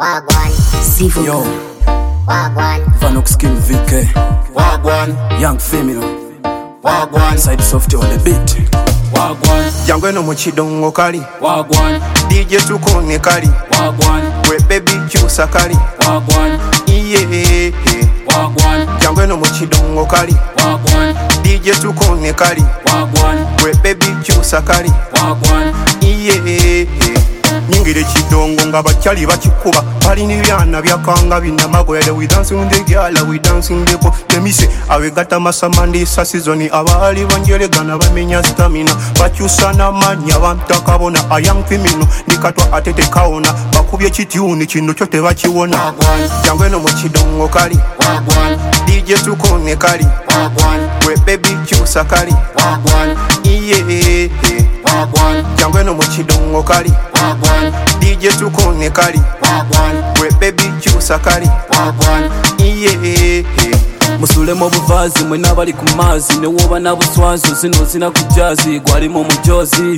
Wagwan, Zivo, Yo, Wagwan, Vanox King VK, Wagwan, Young Femino, Wagwan, Side Soft on the beat. Wagwan, Jangweno mu kidongo kali Wagwan, DJ tukone kali Wagwan, we baby kyusa kali Wagwan, iye Wagwan, Jangweno mu kidongo kali Wagwan, DJ tukone kali Wagwan, we baby kyusa kali Wagwan, iye nyingire kidongo nga bakyali bakikuba balina ebyana byakanga binamagwere we dancing the girl we dancing the boy demise awegata masamandi sa season abali banjeregana bamenya stamina bakyusa n'amanya bantakabona a young femino nikatwa atete kaona bakubye kityuni kino kyo tebakiwona jangweno mu kidongo kali Wagwan, DJ tukone kali Wagwan, we baby kyusa kali Wagwan, iye Wagwan, jangweno mu kidongo kali Wagwan, DJ tukone kali Wagwan, we baby kyusa kali Wagwan, iye Musulemu obuvazi mwe n'abali ku maazi ne woba na buswazo zino zina ku jazzi gwalimu omujozi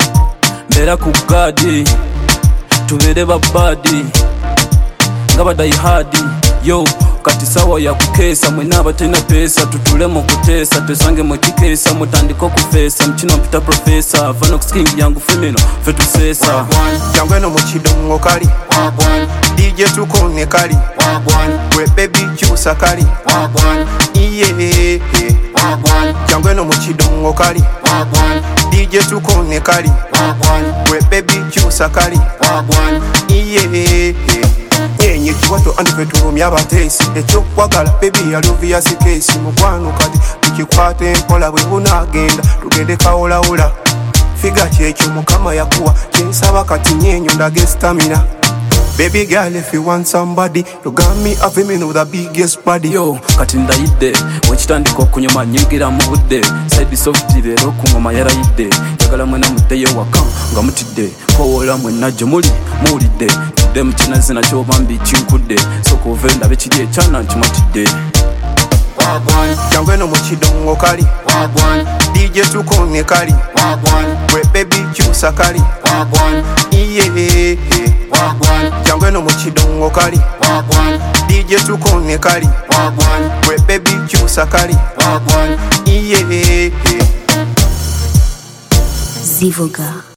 mbeera ku gadi tubeere babadi nga badayihadi yo kati sawa ya kukeesa mwe n'abatena peesa tutule mu kuteesa twesange mu kikeesa mutandika okufeesa mukino mpita profesa Vanox King yangu femino fe tuseesa jangweno mu kidongo kali Wagwan, DJ tukone kali Wagwan, we baby kyusa kali Wagwan, iye Wagwan, jangweno mu kidongo kali Wagwan, DJ tukone kali Wagwan, we baby kyusa kali Wagwan, iye enye kiwato andife tulumya abateesi ekyokwagala bebi yalovya sikesi mukwano kati tukikwata empola bwe bunagenda tugende kawolawula figa kyekyo mukama yakuwa kyensaba kati nyenyo ndage stamina baby girl if you want somebody you got me a female with the biggest body yo kati ndayidde wekitandika okunyuma nyingira mu budde Side Soft leero ku ngoma yarayidde njagala mwena muddeyo waka nga mutidde kowola mwenna gye muli muwulidde tudde mu kinazi nakyo bambi kinkudde soka ove ndabe kiri ekyana nkimatidde Wagwan, jangweno mu kidongo kali Wagwan, DJ tukone kali Wagwan, we baby kyusa kali Wagwan, iye Wagwan, jangweno mu kidongo kali Wagwan, DJ tukone kali Wagwan, we baby kyusa kali Wagwan, iye Zivoga.